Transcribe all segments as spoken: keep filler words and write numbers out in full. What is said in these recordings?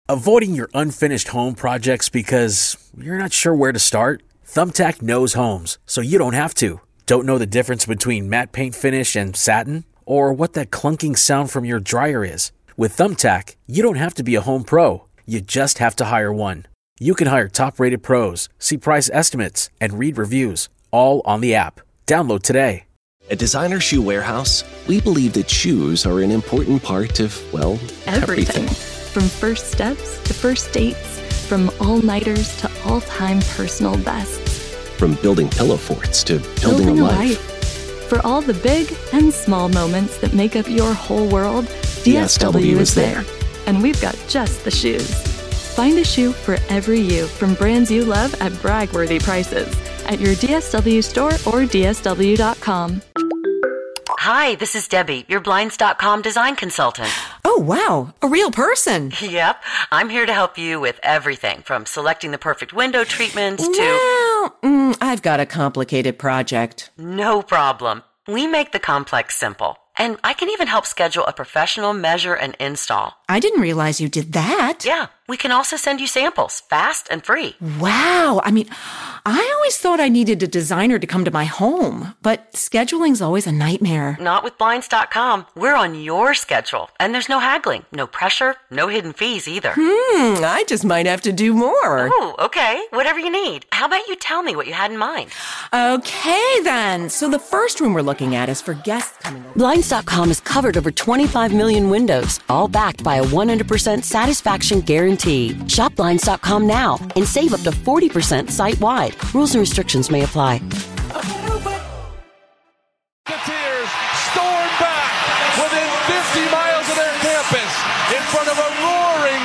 Avoiding your unfinished home projects because you're not sure where to start? Thumbtack knows homes, so you don't have to. Don't know the difference between matte paint finish and satin? Or what that clunking sound from your dryer is? With Thumbtack, you don't have to be a home pro. You just have to hire one. You can hire top-rated pros, see price estimates, and read reviews, all on the app. Download today. At Designer Shoe Warehouse, we believe that shoes are an important part of, well, everything. everything. From first steps to first dates, from all-nighters to all-time personal bests. From building pillow forts to building, building a, a life. life. For all the big and small moments that make up your whole world, D S W is there. And we've got just the shoes. Find a shoe for every you from brands you love at brag-worthy prices at your D S W store or D S W dot com. Hi, this is Debbie, your Blinds dot com design consultant. Oh, wow. A real person. Yep. I'm here to help you with everything from selecting the perfect window treatments to... Well, mm, I've got a complicated project. No problem. We make the complex simple. And I can even help schedule a professional measure and install. I didn't realize you did that. Yeah. We can also send you samples, fast and free. Wow. I mean, I always thought I needed a designer to come to my home, but scheduling's always a nightmare. Not with Blinds dot com. We're on your schedule, and there's no haggling, no pressure, no hidden fees either. Hmm, I just might have to do more. Oh, okay. Whatever you need. How about you tell me what you had in mind? Okay, then. So the first room we're looking at is for guests coming over. Blinds dot com has covered over twenty-five million windows, all backed by a one hundred percent satisfaction guarantee. Shop Blinds dot com now and save up to forty percent site-wide. Rules and restrictions may apply. Musketeers storm back within fifty miles of their campus in front of a roaring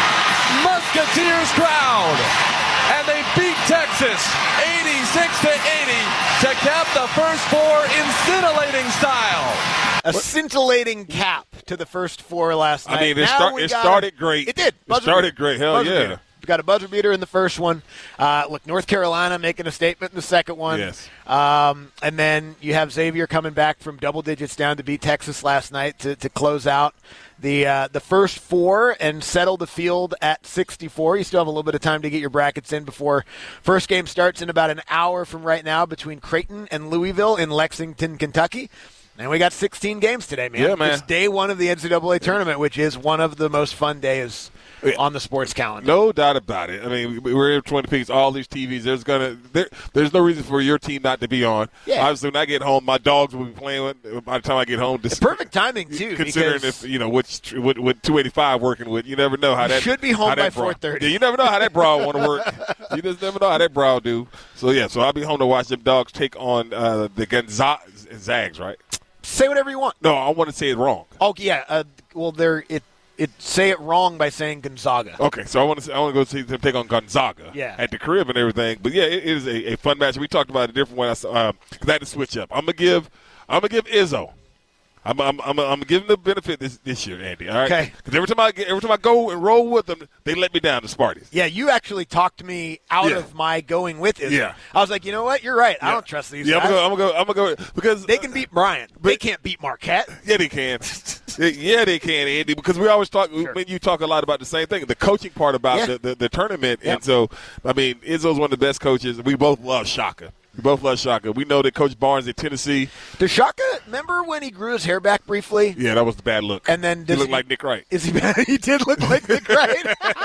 Musketeers crowd. And they beat Texas eighty-six to eighty to cap the first four in scintillating style. A scintillating cap to the first four last night. I mean, it, now start, we it got started a, great. It did. Buzzer it started beater. great. Hell buzzer yeah. Beater. We got a buzzer beater in the first one. Uh, look, North Carolina making a statement in the second one. Yes. Um, and then you have Xavier coming back from double digits down to beat Texas last night to, to close out the uh, the first four and settle the field at sixty-four. You still have a little bit of time to get your brackets in before first game starts in about an hour from right now between Creighton and Louisville in Lexington, Kentucky. And we got sixteen games today, man. Yeah, man. It's day one of the N C double A tournament, which is one of the most fun days on the sports calendar. No doubt about it. I mean, we're in Twin Peaks, all these T Vs. There's gonna there, there's no reason for your team not to be on. Yeah. Obviously, when I get home, my dogs will be playing with, by the time I get home. It's perfect timing, too. Considering if, you know, which, with, with two eighty-five working with, you never know how you that – should be home by four thirty. Yeah, you never know how that brawl want to work. You just never know how that brawl do. So, yeah, so I'll be home to watch them dogs take on uh, the Gonzaga – Zags, right? Say whatever you want. No, I want to say it wrong. Oh, yeah. Uh, well, they're it, it say it wrong by saying Gonzaga. Okay, so I want to say, I want to go see them take on Gonzaga yeah. at the crib and everything. But, yeah, it, it is a, a fun match. We talked about it a different one because um, I had to switch up. I'm going to give I'm gonna give Izzo. I'm I'm I'm I'm giving the benefit this this year, Andy. All right. Okay. Because every time I get, every time I go and roll with them, they let me down. The Spartans. Yeah, you actually talked me out yeah. of my going with Izzo. Yeah. I was like, you know what? You're right. Yeah. I don't trust these yeah, guys. Yeah, I'm gonna go. I'm gonna go because they can beat Bryant. But, they can't beat Marquette. Yeah, they can. yeah, they can, Andy. Because we always talk. Sure. When you talk a lot about the same thing, the coaching part about yeah. the, the the tournament, yep. and so I mean, Izzo's one of the best coaches. We both love Shaka. We both love Shaka. We know that Coach Barnes at Tennessee. Does Shaka remember when he grew his hair back briefly? Yeah, that was the bad look. And then he looked he, like Nick Wright. Is he? He did look like Nick Wright.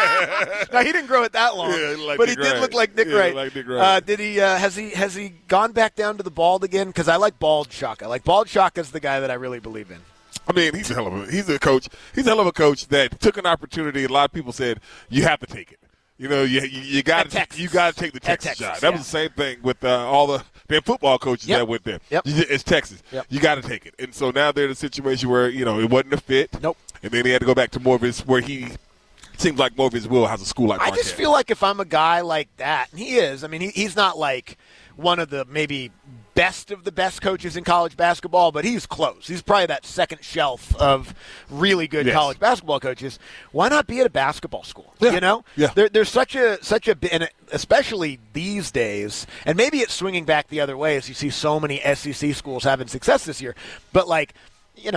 No, he didn't grow it that long. Yeah, like but Nick he did Wright. look like Nick yeah, Wright. Like Nick Wright. Uh, did he? Uh, has he? Has he gone back down to the bald again? Because I like bald Shaka. Like bald Shaka's the guy that I really believe in. I mean, he's a hell of a he's a coach. He's a hell of a coach that took an opportunity. A lot of people said you have to take it. You know, you you, you got to you got to take the Texas, Texas shot. That yeah. was the same thing with uh, all the their football coaches yep. that went there. Yep. It's Texas. Yep. You got to take it. And so now they're in a situation where you know it wasn't a fit. Nope. And then he had to go back to more of his where he seems like more of his will has a school like I Marquette. just feel like if I'm a guy like that, and he is. I mean, he, he's not like one of the maybe best of the best coaches in college basketball, but he's close. He's probably that second shelf of really good yes. college basketball coaches. Why not be at a basketball school? Yeah. You know, yeah. there, there's such a such a and especially these days, and maybe it's swinging back the other way as you see so many S E C schools having success this year. But like, you know.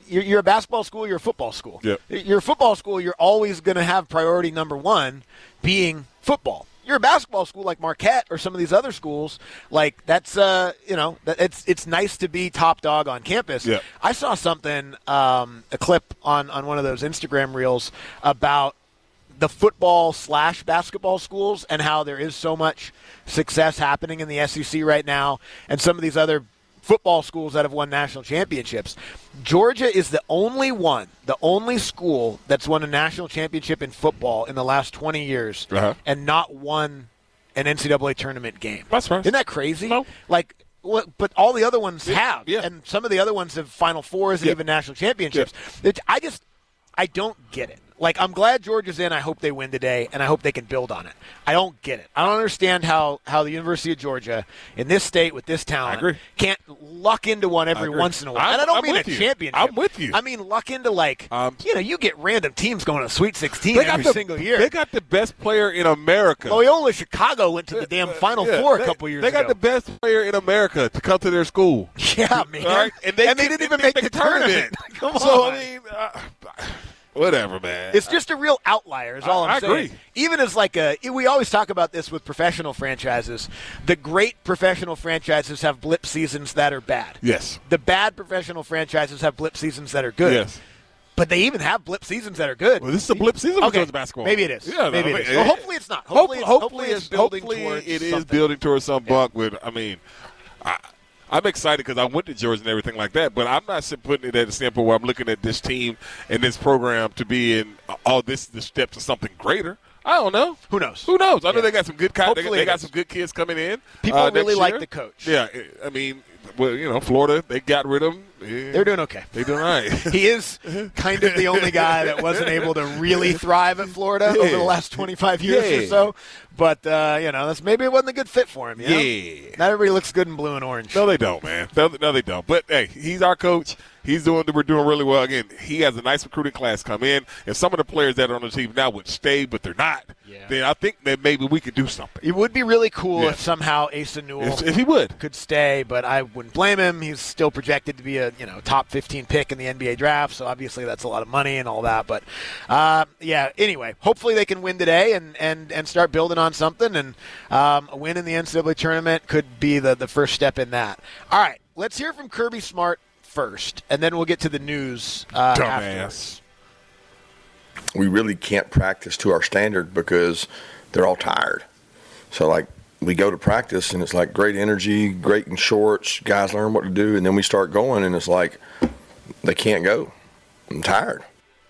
you're, you're a basketball school, you're a football school. Yep. You're a football school, you're always going to have priority number one being football. You're a basketball school like Marquette or some of these other schools, like that's uh you know that it's it's nice to be top dog on campus. Yep. I saw something um, a clip on on one of those Instagram reels about the football slash basketball schools and how there is so much success happening in the S E C right now, and some of these other football schools that have won national championships. Georgia is the only one, the only school that's won a national championship in football in the last twenty years uh-huh. and not won an N C double A tournament game. That's right. Isn't that crazy? No. Like, but all the other ones yeah. have, yeah. and some of the other ones have Final Fours and yeah. even national championships. Yeah. It, I just, I don't get it. Like, I'm glad Georgia's in. I hope they win today, and I hope they can build on it. I don't get it. I don't understand how, how the University of Georgia, in this state with this talent, can't luck into one every once in a while. I'm, and I don't I'm mean a you. championship. I'm with you. I mean luck into, like, um, you know, you get random teams going to Sweet sixteen every the, single year. They got the best player in America. Loyola Chicago went to the damn Final yeah, Four a they, couple years they ago. They got the best player in America to come to their school. Yeah, man. Right? And they, and they didn't even make the tournament. Come on. So, I mean, uh, whatever, man. It's just a real outlier is all I, I'm I saying. Agree. Even as like a, we always talk about this with professional franchises. The great professional franchises have blip seasons that are bad. Yes. The bad professional franchises have blip seasons that are good. Yes. But they even have blip seasons that are good. Well, this is a blip season okay. for basketball. Maybe it is. Yeah, Maybe no, it is. it, Well, hopefully it's not. Hopefully, hopefully, it's, hopefully it's building hopefully towards it is something. building towards some yeah. buck with, I mean, I, I'm excited because I went to Georgia and everything like that, but I'm not putting it at a standpoint where I'm looking at this team and this program to be in, oh, this is the step to something greater. I don't know. Who knows? Who knows? I know yeah. they got some good co- they, they got is. some good kids coming in. People uh, really like year. the coach. Yeah, I mean, well, you know, Florida, they got rid of him. Yeah. They're doing okay. They're doing all right. He is kind of the only guy that wasn't able to really thrive at Florida yeah. over the last twenty-five years yeah. or so. But, uh, you know, that's maybe it wasn't a good fit for him. You know? Yeah. Not everybody looks good in blue and orange. No, they don't, man. No, no, they don't. But, hey, he's our coach. He's doing. We're doing really well. Again, he has a nice recruiting class come in. If some of the players that are on the team now would stay, but they're not, yeah. then I think that maybe we could do something. It would be really cool yeah. if somehow Asa Newell if, if he would. could stay, but I wouldn't blame him. He's still projected to be a you know top fifteen pick in the N B A draft, so obviously that's a lot of money and all that. But uh, yeah, anyway, hopefully they can win today and, and, and start building on something. And um, a win in the N C double A tournament could be the, the first step in that. All right, let's hear from Kirby Smart first, and then we'll get to the news uh, afterwards. We really can't practice to our standard because they're all tired. So, like, we go to practice, and it's like great energy, great in shorts, guys learn what to do, and then we start going, and it's like they can't go. I'm tired.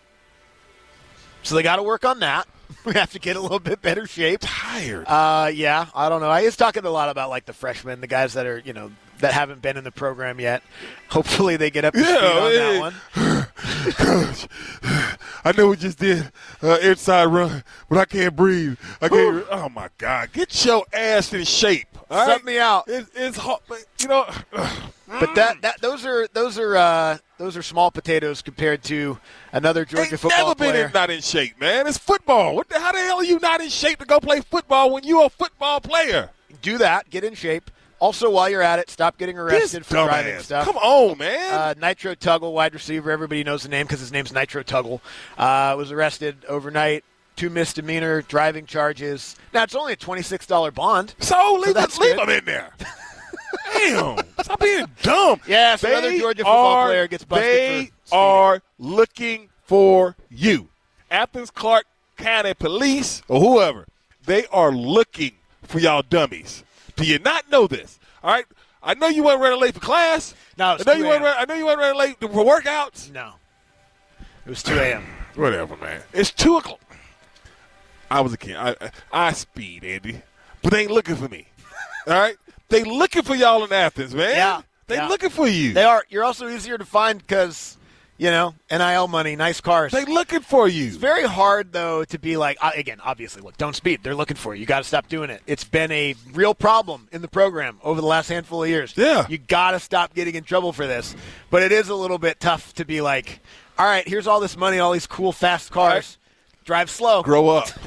So they got to work on that. We have to get a little bit better shape. Tired. Uh, yeah, I don't know. I was talking a lot about, like, the freshmen, the guys that are, you know, that haven't been in the program yet. Hopefully they get up to speed yeah, on hey, that one. Coach, I know we just did uh, inside run, but I can't breathe. I can't. Oh my God! Get your ass in shape. All Sub right? me out. It, it's hot, but you know. But that, that those are those are uh, those are small potatoes compared to another Georgia Ain't football never been player. in, not in shape, man. It's football. What the, how the hell are you not in shape to go play football when you're a football player? Do that. Get in shape. Also, while you're at it, stop getting arrested This for dumbass. driving stuff. Come on, man. Uh, Nitro Tuggle, wide receiver. Everybody knows the name because his name's Nitro Tuggle. Uh, was arrested overnight. Two misdemeanor driving charges. Now, it's only a twenty-six dollars bond. So, leave, so it, leave him in there. Damn. Stop being dumb. Yeah, so they another Georgia football are, player gets busted They for speeding. are looking for you. Athens Clark County Police or whoever, they are looking for y'all dummies. Do you not know this? All right? I know you weren't running late for class. No, I know you weren't. I know you weren't running late for workouts. No. It was two a.m. Whatever, man. It's two o'clock. I was a kid. I, I, I speed, Andy, but they ain't looking for me. All right? They looking for y'all in Athens, man. Yeah. They yeah. looking for you. They are. You're also easier to find because, you know, N I L money, nice cars. They looking for you. It's very hard, though, to be like, uh, again, obviously, look, don't speed. They're looking for you. You got to stop doing it. It's been a real problem in the program over the last handful of years. Yeah. You got to stop getting in trouble for this. But it is a little bit tough to be like, all right, here's all this money, all these cool, fast cars. Drive slow. Grow up.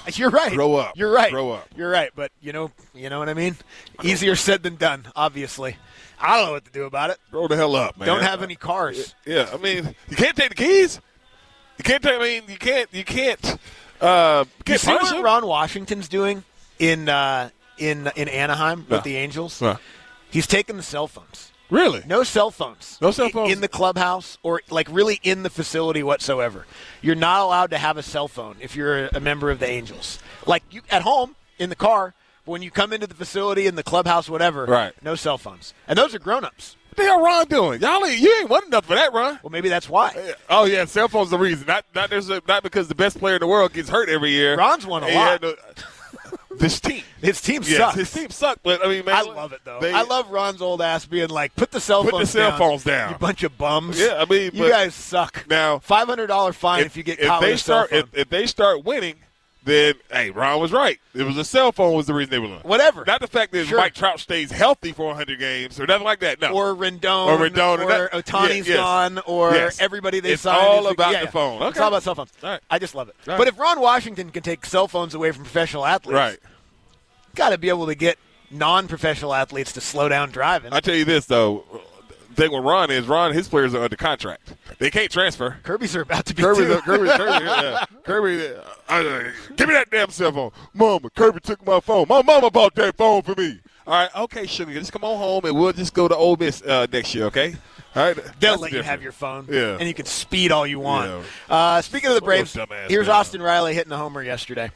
You're right. Grow up. You're right. Grow up. You're right. But you know, you know what I mean? Easier said than done, obviously. I don't know what to do about it. Grow the hell up, man. Don't have any cars. Yeah, I mean, you can't take the keys. You can't take, I mean, you can't, you can't, uh, You can't see punish what him. Ron Washington's doing in uh, in in Anaheim No. with the Angels? No. He's taking the cell phones. Really? No cell phones. No cell phones? In the clubhouse or, like, really in the facility whatsoever. You're not allowed to have a cell phone if you're a member of the Angels. Like, you at home, in the car, but when you come into the facility, in the clubhouse, whatever, Right. no cell phones. And those are grown-ups. What the hell Ron doing? Y'all ain't, you ain't won enough for that, Ron. Well, maybe that's why. Oh, yeah, cell phone's the reason. Not not, there's a, not because the best player in the world gets hurt every year. Ron's won a He lot. had no- this team. His team Yes, sucks. his team sucked, but, I mean, man. I love it, though. They- I love Ron's old ass being like, put the cell Put phones the cell down. phones down. You bunch of bums. Yeah, I mean, you but- guys suck. Now, five hundred dollars fine if, you get caught they with a cell start, phone. if, if they start winning, then, hey, Ron was right. It was a cell phone was the reason they were winning. Whatever. Not the fact that Sure. Mike Trout stays healthy for one hundred games or nothing like that. No. Or Rendon, Or Rendon, or that- Otani's yeah, yes. gone, or Yes. everybody they It's signed. all is- about yeah, the yeah. phone. It's Okay. all about cell phones. All right. I just love it. All right. But if Ron Washington can take cell phones away from professional athletes, Right. got to be able to get non-professional athletes to slow down driving. I tell you this, though. The thing with Ron is Ron, his players are under contract. They can't transfer. Kirby's are about to be Kirby, too. Kirby, Kirby, yeah. Kirby, uh, uh, give me that damn cell phone. Mama, Kirby took my phone. My mama bought that phone for me. All right, okay, sugar, just come on home and we'll just go to Ole Miss uh, next year, okay? All right, They'll That's let the you have difference. your phone, Yeah. and you can speed all you want. Yeah. Uh, speaking of the Braves, Those dumbass here's guys. Austin Riley hitting the homer yesterday.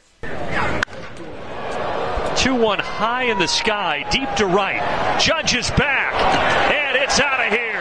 two one high in the sky, deep to right. Judge is back, and it's out of here.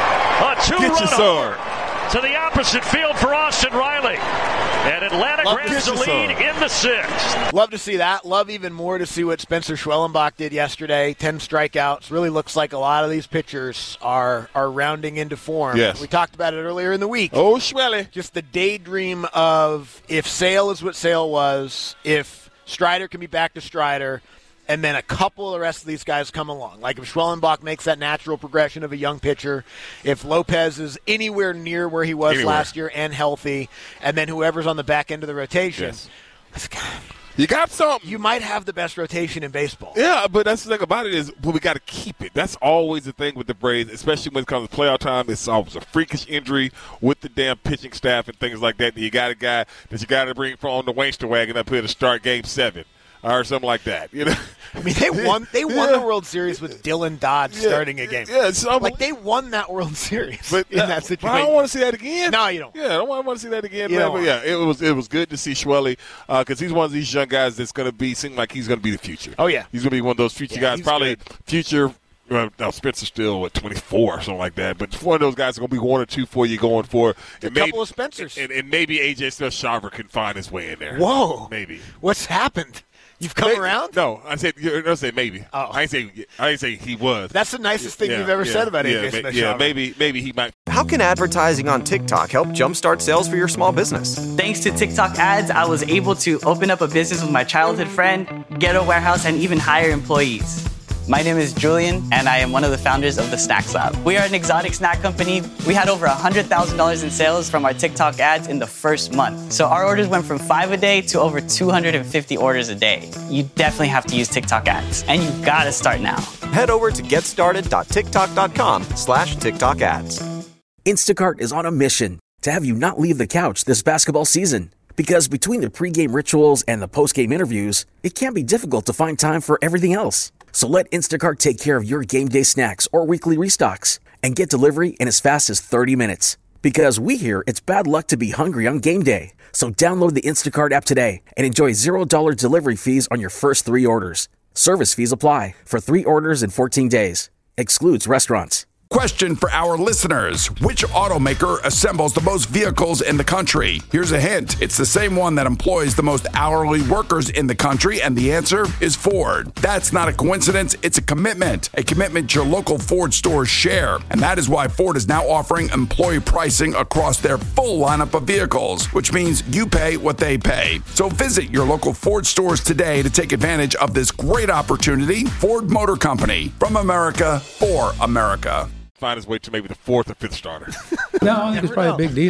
A two-run Get your sword. homer to the opposite field for Austin Riley. And Atlanta Love grabs to the see lead in the sixth. Love to see that. Love even more to see what Spencer Schwellenbach did yesterday. Ten strikeouts. Really looks like a lot of these pitchers are are rounding into form. Yes. We talked about it earlier in the week. Oh, Schwelly. Just the daydream of if Sale is what Sale was, if Strider can be back to Strider, and then a couple of the rest of these guys come along. Like if Schwellenbach makes that natural progression of a young pitcher, if Lopez is anywhere near where he was Anywhere. last year and healthy, and then whoever's on the back end of the rotation, Yes. You got something. you might have the best rotation in baseball. Yeah, but that's the thing about it is, but we got to keep it. That's always the thing with the Braves, especially when it comes to playoff time. It's always a freakish injury with the damn pitching staff and things like that. And you got a guy that you got to bring from the Wainster wagon up here to start Game Seven or something like that. You know, I mean, they won. They won Yeah. the World Series with Dylan Dodd Yeah. starting a game. Yeah, it's almost, Like they won that World Series but in uh, that but situation. I don't want to see that again. No, you don't. Yeah, I don't want to see that again. You Man. don't But want yeah, it was it was good to see Schwelly because he's one of these young guys that's going to be seem like he's going to be the future. Oh yeah, He's going to be one of those future Yeah, guys, he's probably good. future. Well, now Spencer's still at twenty-four or something like that, but one of those guys are going to be one or two for you going for. a And couple maybe, of Spencers. and, and maybe A J Smith-Shawver can find his way in there. Whoa, maybe. What's happened? You've come Maybe- around. No, I said I said maybe. Oh. I ain't say I ain't say he was. That's the nicest thing Yeah, you've ever yeah, said about yeah, A J ma- Smith. Yeah, maybe maybe he might. How can advertising on TikTok help jumpstart sales for your small business? Thanks to TikTok ads, I was able to open up a business with my childhood friend, get a warehouse, and even hire employees. My name is Julian, and I am one of the founders of the Snacks Lab. We are an exotic snack company. We had over one hundred thousand dollars in sales from our TikTok ads in the first month. So our orders went from five a day to over two hundred fifty orders a day. You definitely have to use TikTok ads, and you gotta start now. Head over to getstarted.tiktok.com slash TikTok ads. Instacart is on a mission to have you not leave the couch this basketball season. Because between the pregame rituals and the postgame interviews, it can be difficult to find time for everything else. So let Instacart take care of your game day snacks or weekly restocks and get delivery in as fast as thirty minutes. Because we hear it's bad luck to be hungry on game day. So download the Instacart app today and enjoy zero dollars delivery fees on your first three orders. Service fees apply for three orders in fourteen days. Excludes restaurants. Question for our listeners. Which automaker assembles the most vehicles in the country? Here's a hint. It's the same one that employs the most hourly workers in the country, and the answer is Ford. That's not a coincidence. It's a commitment. A commitment your local Ford stores share. And that is why Ford is now offering employee pricing across their full lineup of vehicles, which means you pay what they pay. So visit your local Ford stores today to take advantage of this great opportunity. Ford Motor Company. From America, for America. Find his way to maybe the fourth or fifth starter. No, I don't think it's probably know. a big deal.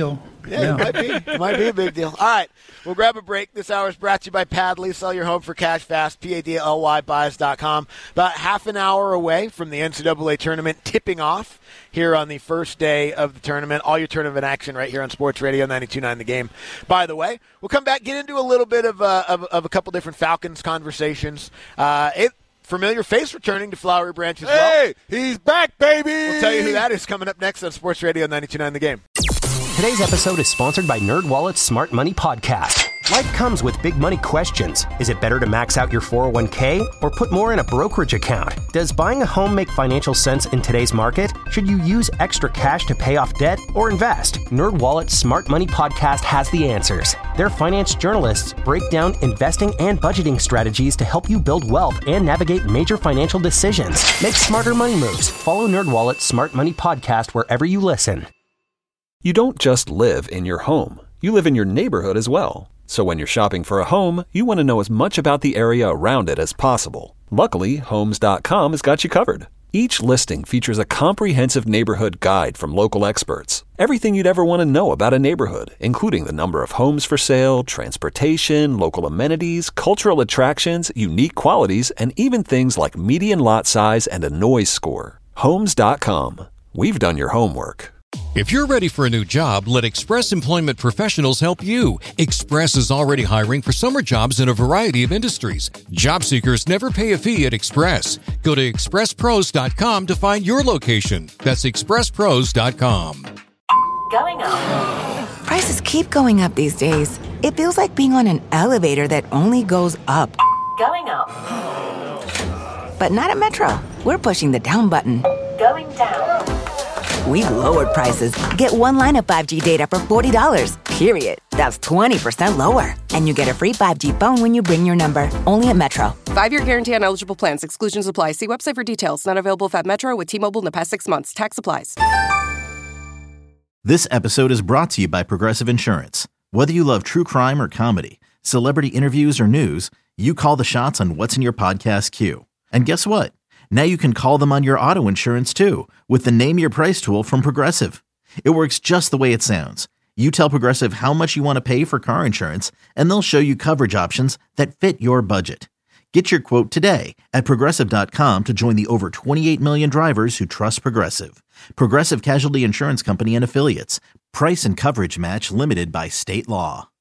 Yeah, it might be. It might be a big deal. All right, we'll grab a break. This hour is brought to you by Padley. Sell your home for cash fast. P A D L Y buys dot com. About half an hour away from the N C double A tournament tipping off here on the first day of the tournament. All your tournament action right here on Sports Radio ninety-two point nine The Game. By the way, we'll come back, get into a little bit of, uh, of, of a couple different Falcons conversations. Uh, it, familiar face returning to Flowery Branch as well. Hey, he's back, baby! We'll tell you who that is coming up next on Sports Radio ninety-two point nine The Game. Today's episode is sponsored by NerdWallet's Smart Money Podcast. Life comes with big money questions. Is it better to max out your four oh one k or put more in a brokerage account? Does buying a home make financial sense in today's market? Should you use extra cash to pay off debt or invest? NerdWallet's Smart Money Podcast has the answers. Their finance journalists break down investing and budgeting strategies to help you build wealth and navigate major financial decisions. Make smarter money moves. Follow NerdWallet's Smart Money Podcast wherever you listen. You don't just live in your home. You live in your neighborhood as well. So when you're shopping for a home, you want to know as much about the area around it as possible. Luckily, Homes dot com has got you covered. Each listing features a comprehensive neighborhood guide from local experts. Everything you'd ever want to know about a neighborhood, including the number of homes for sale, transportation, local amenities, cultural attractions, unique qualities, and even things like median lot size and a noise score. Homes dot com. We've done your homework. If you're ready for a new job, let Express Employment Professionals help you. Express is already hiring for summer jobs in a variety of industries. Job seekers never pay a fee at Express. Go to express pros dot com to find your location. That's express pros dot com. Going up. Prices keep going up these days. It feels like being on an elevator that only goes up. Going up. But not at Metro. We're pushing the down button. Going down. We've lowered prices. Get one line of five G data for forty dollars, period. That's twenty percent lower. And you get a free five G phone when you bring your number. Only at Metro. Five-year guarantee on eligible plans. Exclusions apply. See website for details. Not available at Metro with T-Mobile in the past six months. Tax applies. This episode is brought to you by Progressive Insurance. Whether you love true crime or comedy, celebrity interviews or news, you call the shots on what's in your podcast queue. And guess what? Now you can call them on your auto insurance too with the Name Your Price tool from Progressive. It works just the way it sounds. You tell Progressive how much you want to pay for car insurance, and they'll show you coverage options that fit your budget. Get your quote today at Progressive dot com to join the over twenty-eight million drivers who trust Progressive. Progressive Casualty Insurance Company and Affiliates. Price and coverage match limited by state law.